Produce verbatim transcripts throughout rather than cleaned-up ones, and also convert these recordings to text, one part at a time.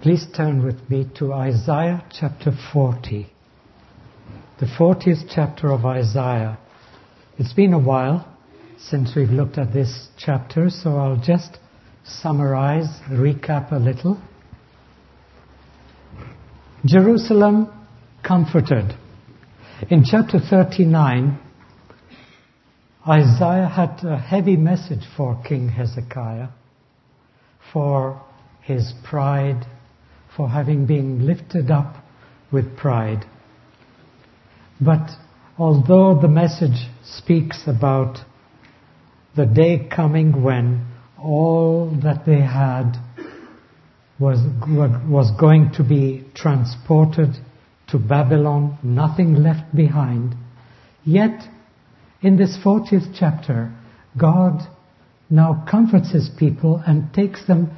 Please turn with me to Isaiah chapter forty. The fortieth chapter of Isaiah. It's been a while since we've looked at this chapter, so I'll just summarize, recap a little. Jerusalem comforted. In chapter thirty-nine, Isaiah had a heavy message for King Hezekiah, for his pride, for having been lifted up with pride. But although the message speaks about the day coming when all that they had was, was going to be transported to Babylon, nothing left behind, yet in this fortieth chapter, God now comforts His people and takes them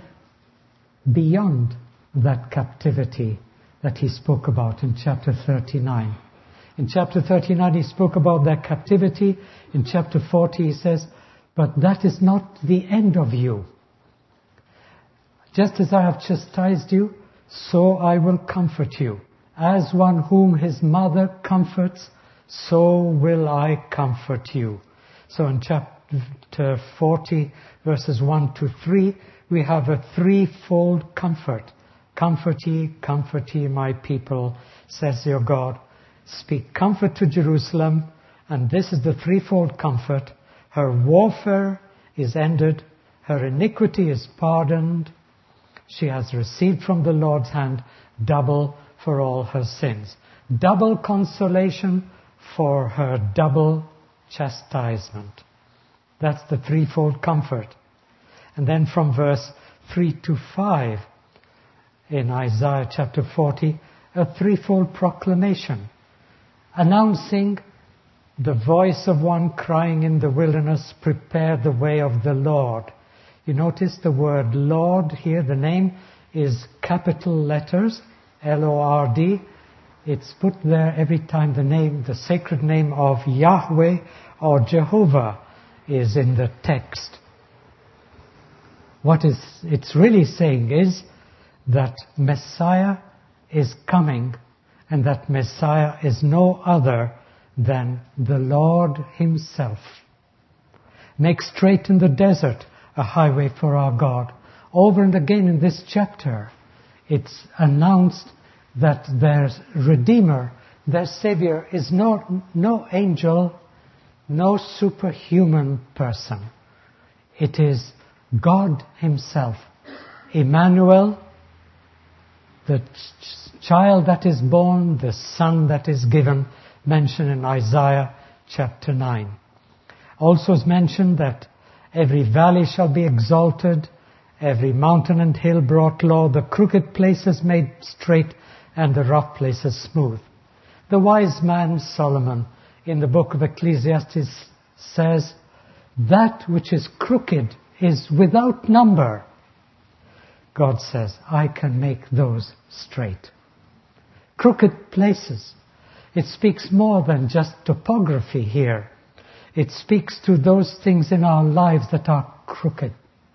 beyond that captivity that He spoke about in chapter thirty-nine. In chapter thirty-nine, He spoke about their captivity. In chapter forty, He says, but that is not the end of you. Just as I have chastised you, so I will comfort you. As one whom his mother comforts, so will I comfort you. So in chapter forty, verses one to three, we have a threefold comfort. Comfort ye, comfort ye, my people, says your God. Speak comfort to Jerusalem, and this is the threefold comfort. Her warfare is ended, her iniquity is pardoned. She has received from the Lord's hand double for all her sins. Double consolation for her double chastisement. That's the threefold comfort. And then from verse three to five in Isaiah chapter forty, a threefold proclamation announcing the voice of one crying in the wilderness, prepare the way of the Lord. You notice the word Lord here, the name is capital letters, L O R D. It's put there every time the name, the sacred name of Yahweh or Jehovah is in the text. What is it's really saying is that Messiah is coming, and that Messiah is no other than the Lord Himself. Make straight in the desert a highway for our God. Over and again in this chapter, it's announced that their Redeemer, their Savior, is no, no angel, no superhuman person. It is God Himself. Emmanuel, the ch- child that is born, the Son that is given, mentioned in Isaiah chapter nine. Also is mentioned that every valley shall be exalted, every mountain and hill brought low, the crooked places made straight, and the rough places smooth. The wise man Solomon in the book of Ecclesiastes says, that which is crooked is without number. God says, I can make those straight. Crooked places. It speaks more than just topography here. It speaks to those things in our lives that are crooked.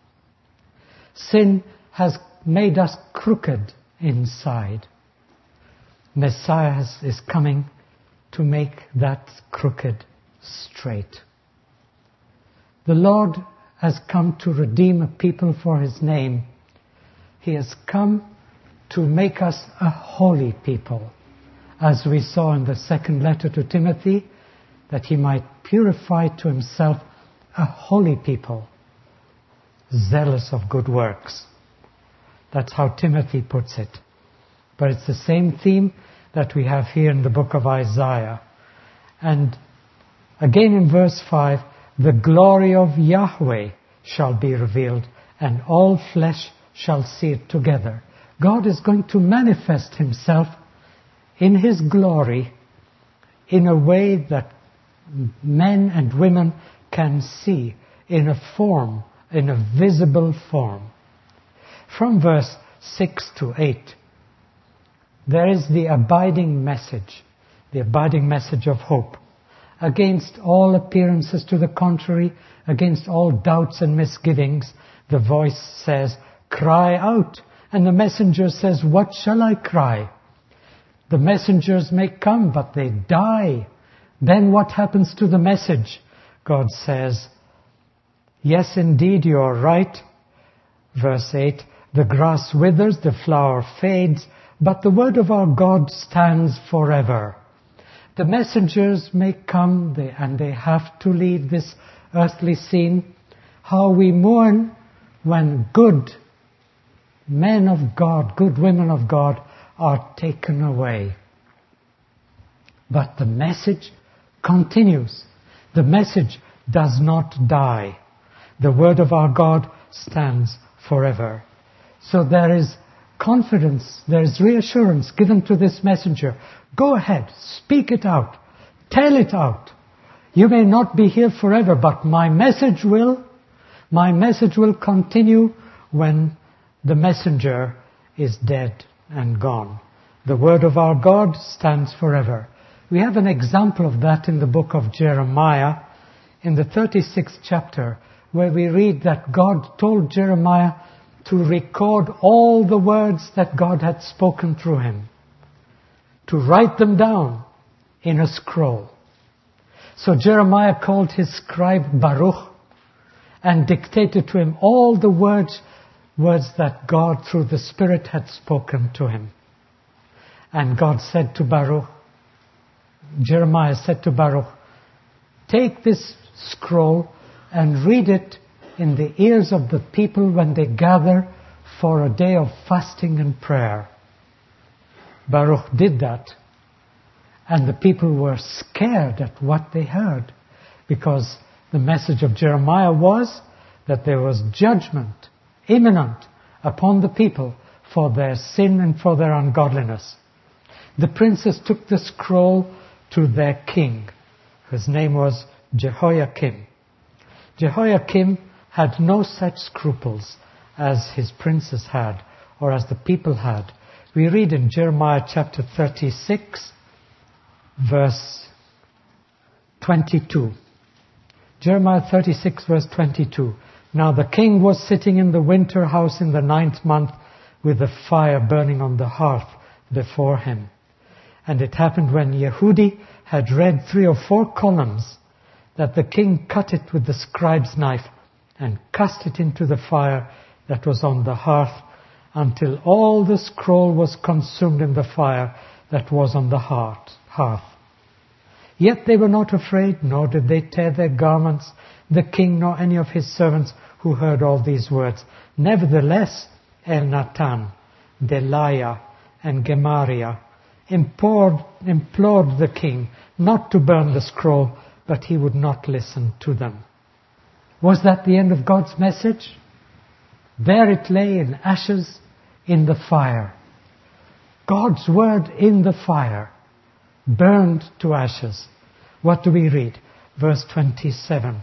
Sin has made us crooked inside. Messiah has, is coming to make that crooked straight. The Lord has come to redeem a people for His name. He has come to make us a holy people, as we saw in the second letter to Timothy, that he might purify to Himself a holy people, zealous of good works. That's how Timothy puts it. But it's the same theme that we have here in the book of Isaiah. And again in verse five, the glory of Yahweh shall be revealed, and all flesh shall see it together. God is going to manifest Himself in His glory in a way that men and women can see, in a form, in a visible form. From verse six to eight, there is the abiding message, the abiding message of hope. Against all appearances to the contrary, against all doubts and misgivings, the voice says, cry out, And the messenger says, what shall I cry? The messengers may come, but they die. Then what happens to the message? God says, yes, indeed, you are right. Verse eight, the grass withers, the flower fades, but the word of our God stands forever. The messengers may come, they, and they have to leave this earthly scene. How we mourn when good men of God, good women of God are taken away. But the message continues. The message does not die. The word of our God stands forever. So there is confidence, there is reassurance given to this messenger. Go ahead, speak it out, tell it out. You may not be here forever, but my message will, my message will continue when the messenger is dead and gone. The word of our God stands forever. We have an example of that in the book of Jeremiah, in the thirty-sixth chapter, where we read that God told Jeremiah to record all the words that God had spoken through him, to write them down in a scroll. So Jeremiah called his scribe Baruch and dictated to him all the words, words that God through the Spirit had spoken to him. And God said to Baruch, Jeremiah said to Baruch, take this scroll and read it in the ears of the people when they gather for a day of fasting and prayer. Baruch did that, and the people were scared at what they heard, because the message of Jeremiah was that there was judgment imminent upon the people for their sin and for their ungodliness. The princes took the scroll to their king, whose name was Jehoiakim. Jehoiakim had no such scruples as his princes had, or as the people had. We read in Jeremiah chapter thirty-six, verse twenty-two. Jeremiah thirty-six, verse twenty-two. Now the king was sitting in the winter house in the ninth month, with a fire burning on the hearth before him. And it happened when Yehudi had read three or four columns, that the king cut it with the scribe's knife and cast it into the fire that was on the hearth, until all the scroll was consumed in the fire that was on the hearth. Yet they were not afraid, nor did they tear their garments, the king nor any of his servants who heard all these words. Nevertheless, Elnathan, Delaiah, and Gemariah implored, implored the king not to burn the scroll, but he would not listen to them. Was that the end of God's message? There it lay in ashes in the fire. God's word in the fire, burned to ashes. What do we read? Verse twenty-seven.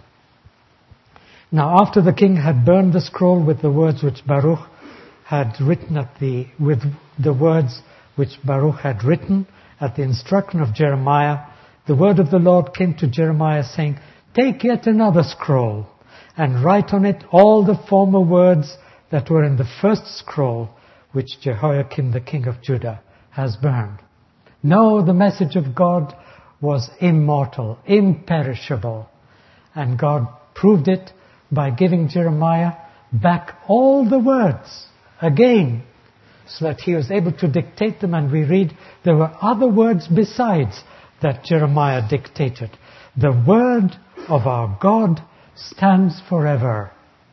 Now after the king had burned the scroll with the words which Baruch had written at the, with the words which Baruch had written at the instruction of Jeremiah, the word of the Lord came to Jeremiah saying, take yet another scroll and write on it all the former words that were in the first scroll which Jehoiakim the king of Judah has burned. No, the message of God was immortal, imperishable. And God proved it by giving Jeremiah back all the words again, so that he was able to dictate them. And we read there were other words besides that Jeremiah dictated. The word of our God stands forever.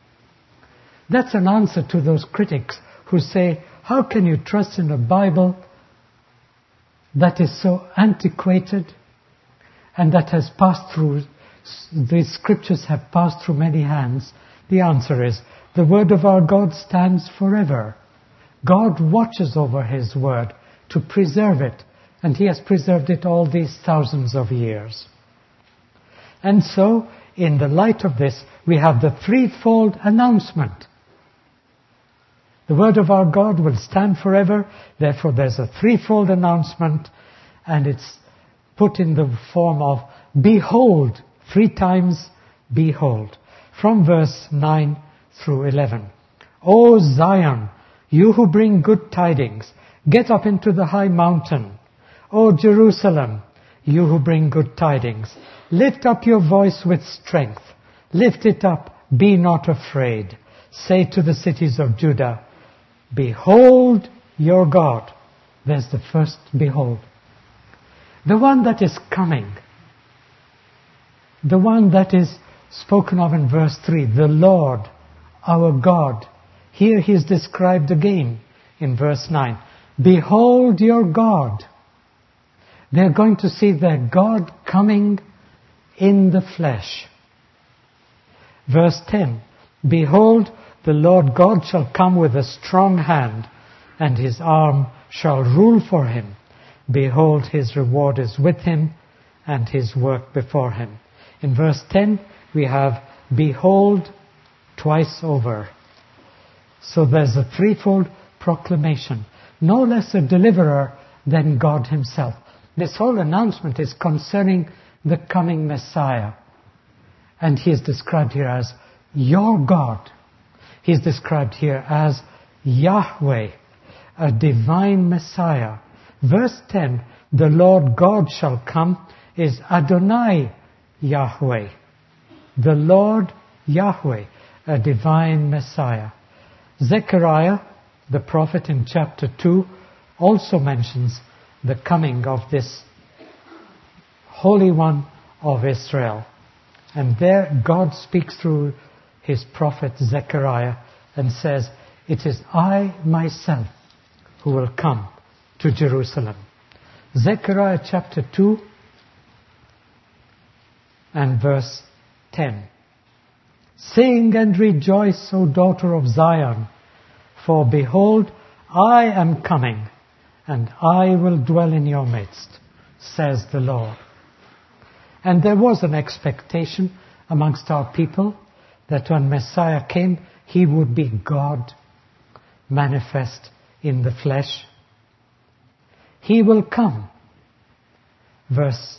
That's an answer to those critics who say, how can you trust in a Bible that is so antiquated and that has passed through, these scriptures have passed through many hands? The answer is, the word of our God stands forever. God watches over his word to preserve it, and he has preserved it all these thousands of years. And so, in the light of this, we have the threefold announcement. The word of our God will stand forever. Therefore, there's a threefold announcement, and it's put in the form of behold, three times behold, from verse nine through eleven. O Zion, You who bring good tidings, get up into the high mountain. O Jerusalem, you who bring good tidings, lift up your voice with strength. Lift it up, be not afraid. Say to the cities of Judah, behold your God. There's the first behold. The one that is coming. The one that is spoken of in verse three, the Lord, our God. Here he is described again in verse nine. Behold your God. They're going to see their God coming in the flesh. Verse ten. Behold, the Lord God shall come with a strong hand, and his arm shall rule for him. Behold, his reward is with him, and his work before him. In verse ten, we have behold twice over. So there's a threefold proclamation. No less a deliverer than God himself. This whole announcement is concerning the coming Messiah. And he is described here as your God. He is described here as Yahweh, a divine Messiah. Verse ten, the Lord God shall come, is Adonai Yahweh. The Lord Yahweh, a divine Messiah. Zechariah, the prophet in chapter two, also mentions the coming of this Holy One of Israel. And there God speaks through his prophet Zechariah and says, it is I myself who will come to Jerusalem. Zechariah chapter two and verse ten. Sing and rejoice, O daughter of Zion, for behold, I am coming, and I will dwell in your midst, says the Lord. And there was an expectation amongst our people that when Messiah came, he would be God manifest in the flesh. He will come. Verse,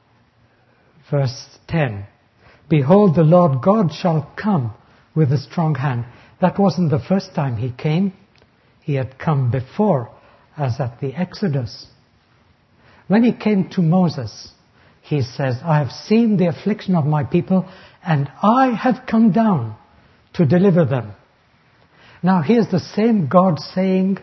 verse ten. Behold, the Lord God shall come with a strong hand. That wasn't the first time he came. He had come before, as at the Exodus. When he came to Moses, he says, I have seen the affliction of my people, and I have come down to deliver them. Now here's the same God saying,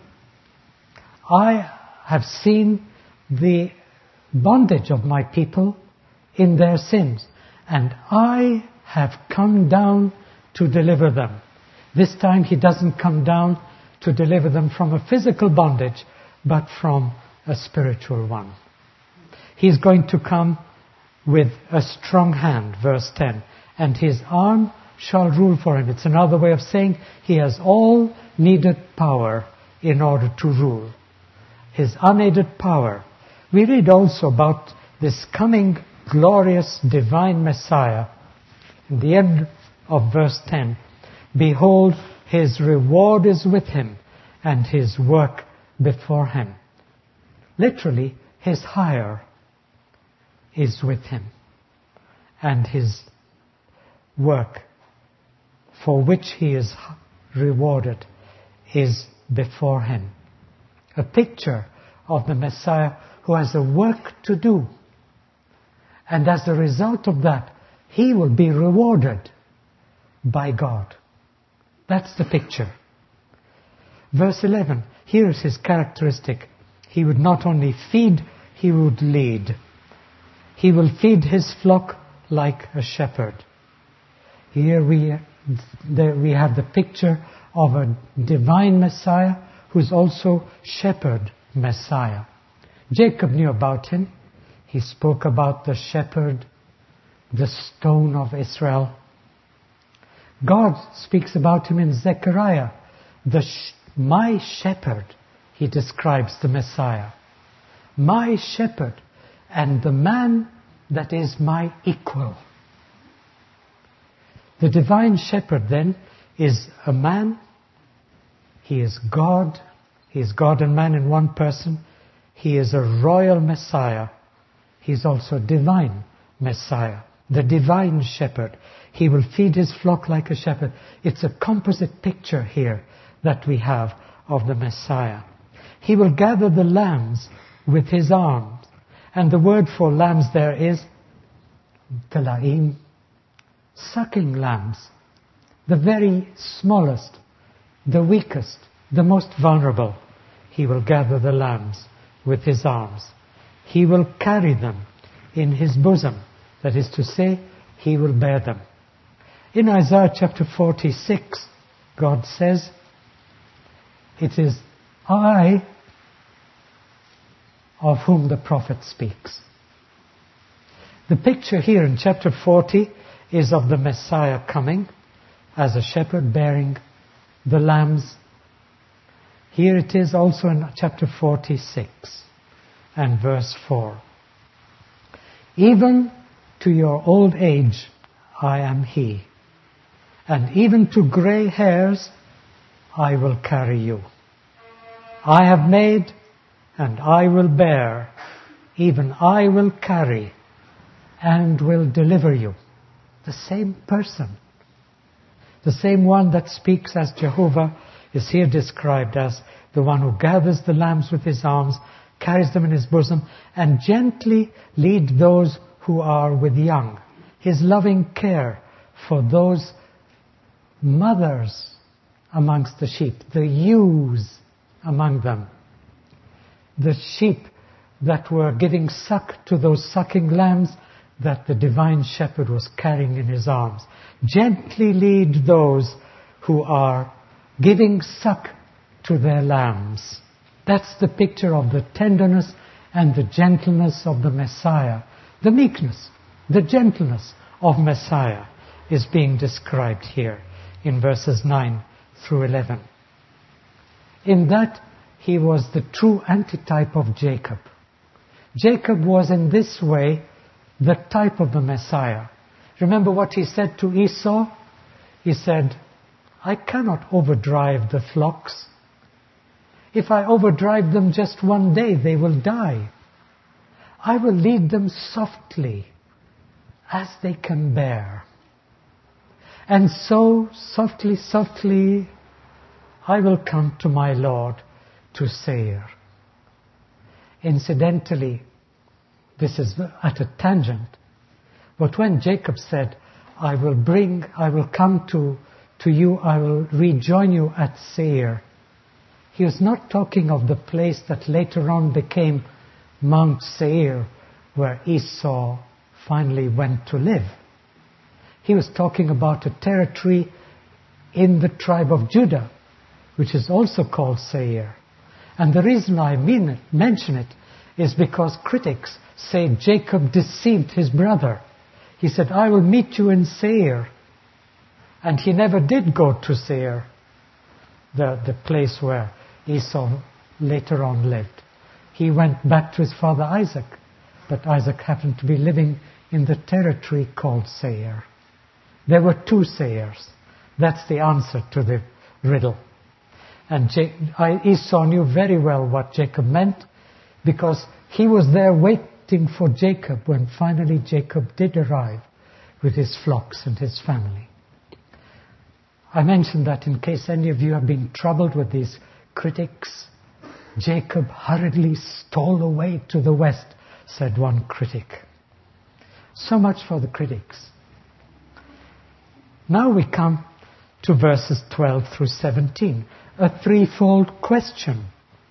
I have seen the bondage of my people in their sins, and I have come down to deliver them. This time he doesn't come down to deliver them from a physical bondage, but from a spiritual one. He's going to come with a strong hand, verse ten, and his arm shall rule for him. It's another way of saying he has all needed power in order to rule. His unaided power. We read also about this coming glorious divine Messiah. In the end of verse ten, behold, his reward is with him, and his work before him. Literally, his hire is with him, and his work for which he is rewarded is before him. A picture of the Messiah who has a work to do. And as a result of that, he will be rewarded by God. That's the picture. Verse eleven, here's his characteristic. He would not only feed, he would lead. He will feed his flock like a shepherd. Here we, there we have the picture of a divine Messiah who's also shepherd Messiah. Jacob knew about him. He spoke about the shepherd, the stone of Israel. God speaks about him in Zechariah. The sh- my shepherd, he describes the Messiah. My shepherd, and the man that is my equal. The divine shepherd then is a man. He is God. He is God and man in one person. He is a royal Messiah. He is also divine Messiah. The divine shepherd. He will feed his flock like a shepherd. It's a composite picture here that we have of the Messiah. He will gather the lambs with his arms. And the word for lambs there is Talaim, sucking lambs, the very smallest, the weakest, the most vulnerable. He will gather the lambs with his arms. He will carry them in his bosom. That is to say, he will bear them. In Isaiah chapter forty-six, God says, it is I of whom the prophet speaks. The picture here in chapter forty is of the Messiah coming as a shepherd bearing the lambs. Here it is also in chapter forty-six and verse four. Even to your old age I am he, and even to grey hairs I will carry you. I have made and I will bear, even I will carry and will deliver you. The same person, the same one that speaks as Jehovah is here described as the one who gathers the lambs with his arms, carries them in his bosom, and gently leads those who are with young. His loving care for those mothers amongst the sheep, the ewes among them, the sheep that were giving suck to those sucking lambs that the divine shepherd was carrying in his arms. Gently lead those who are giving suck to their lambs. That's the picture of the tenderness and the gentleness of the Messiah. The meekness, the gentleness of Messiah is being described here in verses nine through eleven. In that, he was the true antitype of Jacob. Jacob was in this way the type of the Messiah. Remember what he said to Esau? He said, I cannot overdrive the flocks. If I overdrive them just one day, they will die. I will lead them softly, as they can bear. And so, softly, softly, I will come to my Lord to Seir. Incidentally, this is at a tangent, but when Jacob said, I will bring, I will come to, to you, I will rejoin you at Seir, he was not talking of the place that later on became Mount Seir, where Esau finally went to live. He was talking about a territory in the tribe of Judah, which is also called Seir. And the reason I mean it, mention it is because critics say Jacob deceived his brother. He said, I will meet you in Seir. And he never did go to Seir, the, the place where Esau later on lived. He went back to his father Isaac, but Isaac happened to be living in the territory called Seir. There were two Seirs. That's the answer to the riddle. And Esau knew very well what Jacob meant, because he was there waiting for Jacob when finally Jacob did arrive with his flocks and his family. I mentioned that in case any of you have been troubled with these critics. Jacob hurriedly stole away to the west, said one critic. So much for the critics. Now we come to verses twelve through seventeen, a threefold question.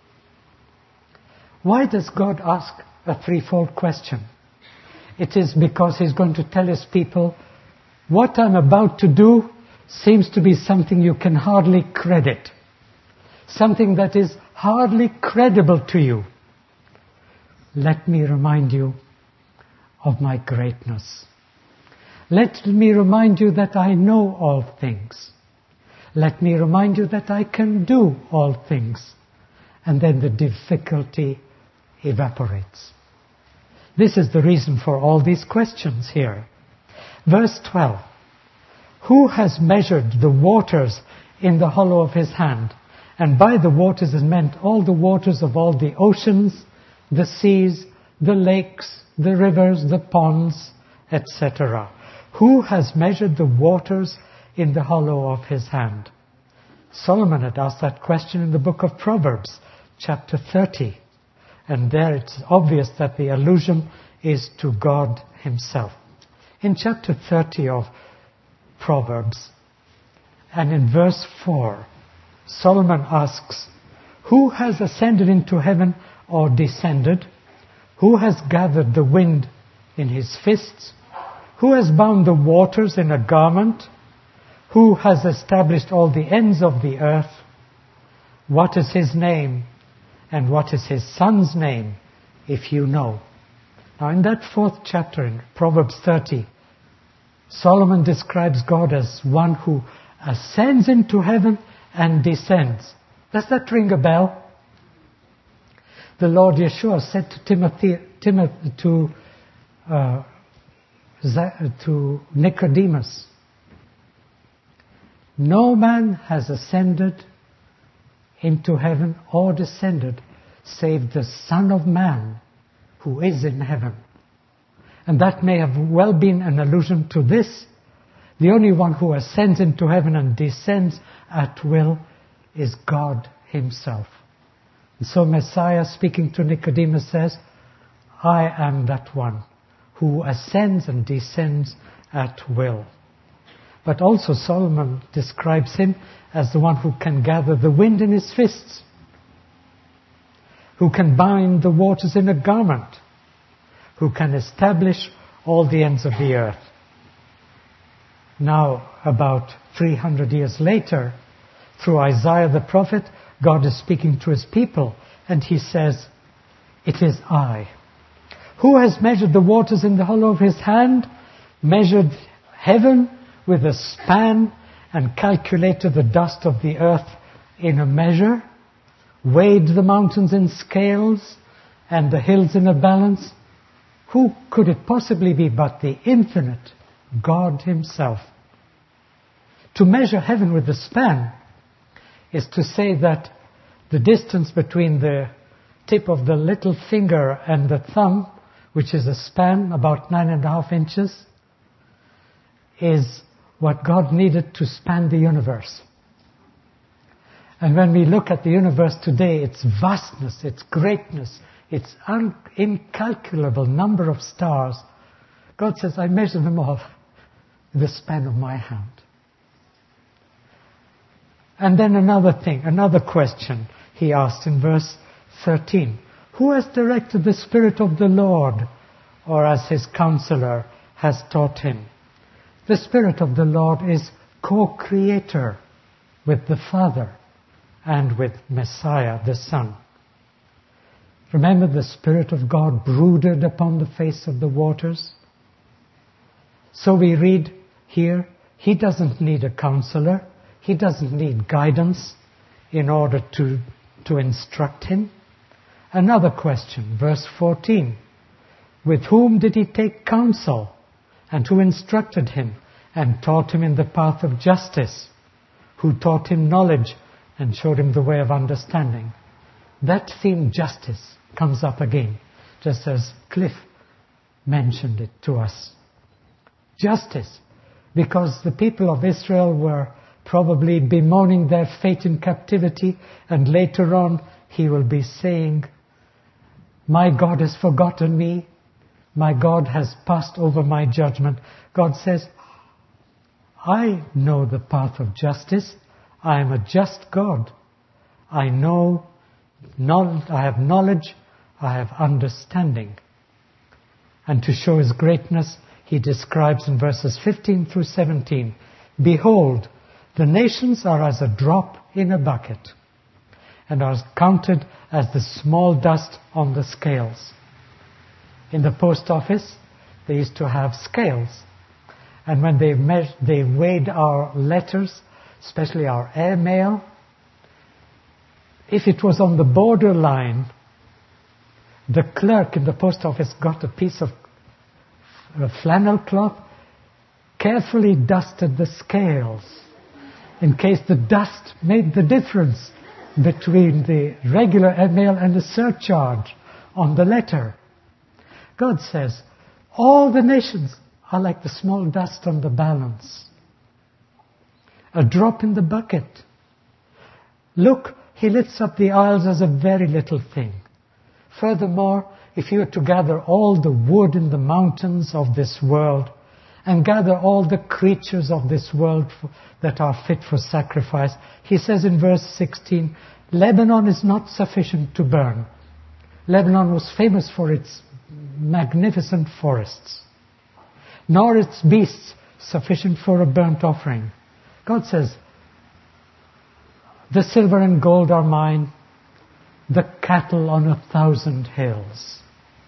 Why does God ask a threefold question? It is because he's going to tell his people, what I'm about to do seems to be something you can hardly credit. Something that is hardly credible to you. Let me remind you of my greatness. Let me remind you that I know all things. Let me remind you that I can do all things. And then the difficulty evaporates. This is the reason for all these questions here. Verse twelve. Who has measured the waters in the hollow of his hand? And by the waters is meant all the waters of all the oceans, the seas, the lakes, the rivers, the ponds, et cetera. Who has measured the waters in the hollow of his hand? Solomon had asked that question in the book of Proverbs, chapter thirty. And there it's obvious that the allusion is to God himself. In chapter thirty of Proverbs, and in verse four, Solomon asks, "Who has ascended into heaven or descended? Who has gathered the wind in his fists? Who has bound the waters in a garment? Who has established all the ends of the earth? What is his name? And what is his son's name, if you know?" Now in that fourth chapter in Proverbs thirty, Solomon describes God as one who ascends into heaven and descends. Does that ring a bell? The Lord Yeshua said to Timothy, Timothy to, uh, to Nicodemus, "No man has ascended into heaven or descended save the Son of Man who is in heaven." And that may have well been an allusion to this. The only one who ascends into heaven and descends at will is God himself. And so Messiah, speaking to Nicodemus, says, "I am that one who ascends and descends at will." But also Solomon describes him as the one who can gather the wind in his fists, who can bind the waters in a garment, who can establish all the ends of the earth. Now, about three hundred years later, through Isaiah the prophet, God is speaking to his people, and he says, "It is I. Who has measured the waters in the hollow of his hand, measured heaven with a span, and calculated the dust of the earth in a measure, weighed the mountains in scales, and the hills in a balance?" Who could it possibly be but the infinite God himself? To measure heaven with a span is to say that the distance between the tip of the little finger and the thumb, which is a span about nine and a half inches, is what God needed to span the universe. And when we look at the universe today, its vastness, its greatness, its un- incalculable number of stars, God says, "I measure them all with the span of my hand." And then another thing, another question he asked in verse thirteen. "Who has directed the Spirit of the Lord, or as his counselor has taught him?" The Spirit of the Lord is co-creator with the Father and with Messiah, the Son. Remember, the Spirit of God brooded upon the face of the waters. So we read here, he doesn't need a counselor. He doesn't need guidance in order to, to instruct him. Another question, verse fourteen. "With whom did he take counsel? And who instructed him and taught him in the path of justice? Who taught him knowledge and showed him the way of understanding?" That theme, justice, comes up again, just as Cliff mentioned it to us. Justice, because the people of Israel were probably bemoaning their fate in captivity, and later on he will be saying, "My God has forgotten me. My God has passed over my judgment." God says, "I know the path of justice. I am a just God. I know, I have knowledge, I have understanding." And to show his greatness, he describes in verses fifteen through seventeen, "Behold, the nations are as a drop in a bucket, and are counted as the small dust on the scales." In the post office, they used to have scales. And when they, measured, they weighed our letters, especially our airmail, if it was on the borderline, the clerk in the post office got a piece of a flannel cloth, carefully dusted the scales in case the dust made the difference between the regular airmail and the surcharge on the letter. God says, all the nations are like the small dust on the balance, a drop in the bucket. Look, he lifts up the isles as a very little thing. Furthermore, if you were to gather all the wood in the mountains of this world, and gather all the creatures of this world that are fit for sacrifice, he says in verse sixteen, Lebanon is not sufficient to burn. Lebanon was famous for its magnificent forests, nor its beasts sufficient for a burnt offering. God says, the silver and gold are mine, the cattle on a thousand hills.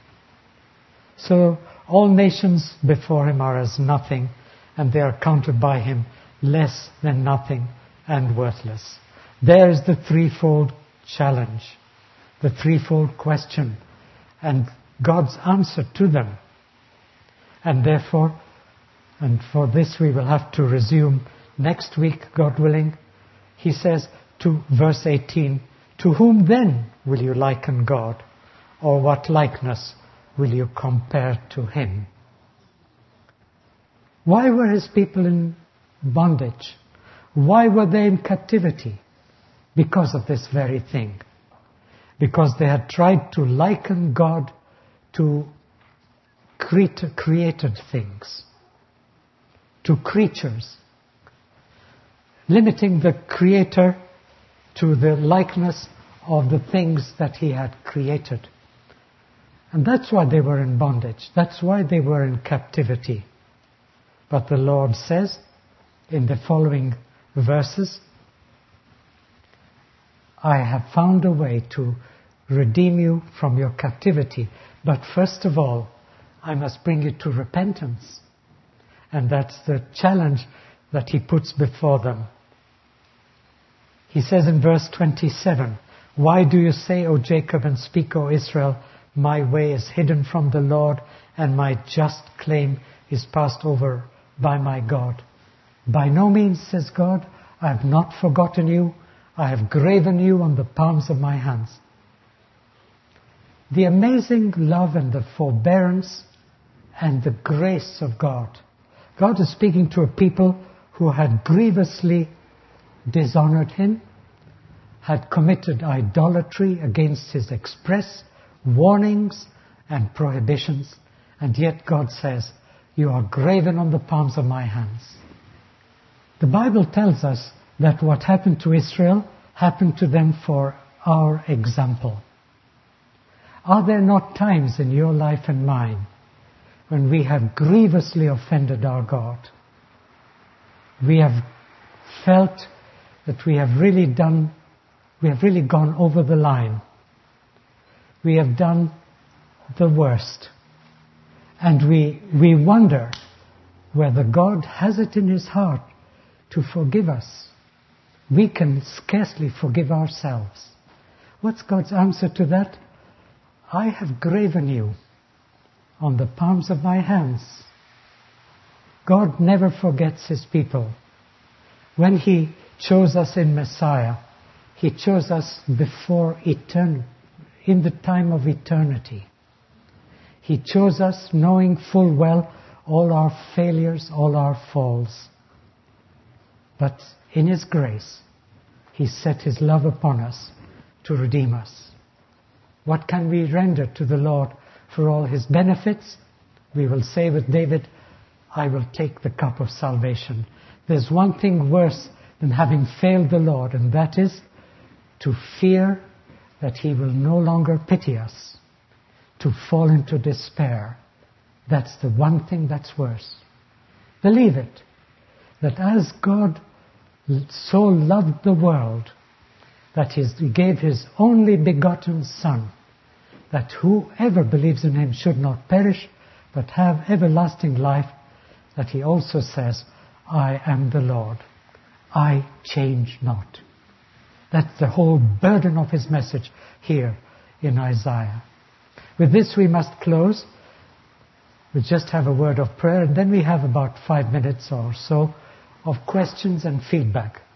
So all nations before him are as nothing, and they are counted by him less than nothing and worthless. There is the threefold challenge, the threefold question, and God's answer to them. And therefore, and for this we will have to resume next week, God willing, he says to verse eighteen, to whom then will you liken God, or what likeness will you compare to him? Why were his people in bondage? Why were they in captivity? Because of this very thing. Because they had tried to liken God to created things, to creatures, limiting the Creator to the likeness of the things that he had created. And that's why they were in bondage. That's why they were in captivity. But the Lord says in the following verses, I have found a way to redeem you from your captivity. But first of all, I must bring you to repentance. And that's the challenge that he puts before them. He says in verse twenty-seven, why do you say, O Jacob, and speak, O Israel, my way is hidden from the Lord, and my just claim is passed over by my God? By no means, says God, I have not forgotten you. I have graven you on the palms of my hands. The amazing love and the forbearance and the grace of God. God is speaking to a people who had grievously dishonored him, had committed idolatry against his express warnings and prohibitions, and yet God says, you are graven on the palms of my hands. The Bible tells us that what happened to Israel happened to them for our example. Are there not times in your life and mine when we have grievously offended our God? We have felt that we have really done, we have really gone over the line. We have done the worst. And we, we wonder whether God has it in his heart to forgive us. We can scarcely forgive ourselves. What's God's answer to that? I have graven you on the palms of my hands. God never forgets his people. When he chose us in Messiah, he chose us before eternity, in the time of eternity. He chose us knowing full well all our failures, all our falls. But in his grace, he set his love upon us to redeem us. What can we render to the Lord for all his benefits? We will say with David, I will take the cup of salvation. There's one thing worse than having failed the Lord, and that is to fear that he will no longer pity us, to fall into despair. That's the one thing that's worse. Believe it, that as God so loved the world, that he gave his only begotten Son, that whoever believes in him should not perish, but have everlasting life, that he also says, I am the Lord. I change not. That's the whole burden of his message here in Isaiah. With this we must close. We just have a word of prayer, and then we have about five minutes or so of questions and feedback.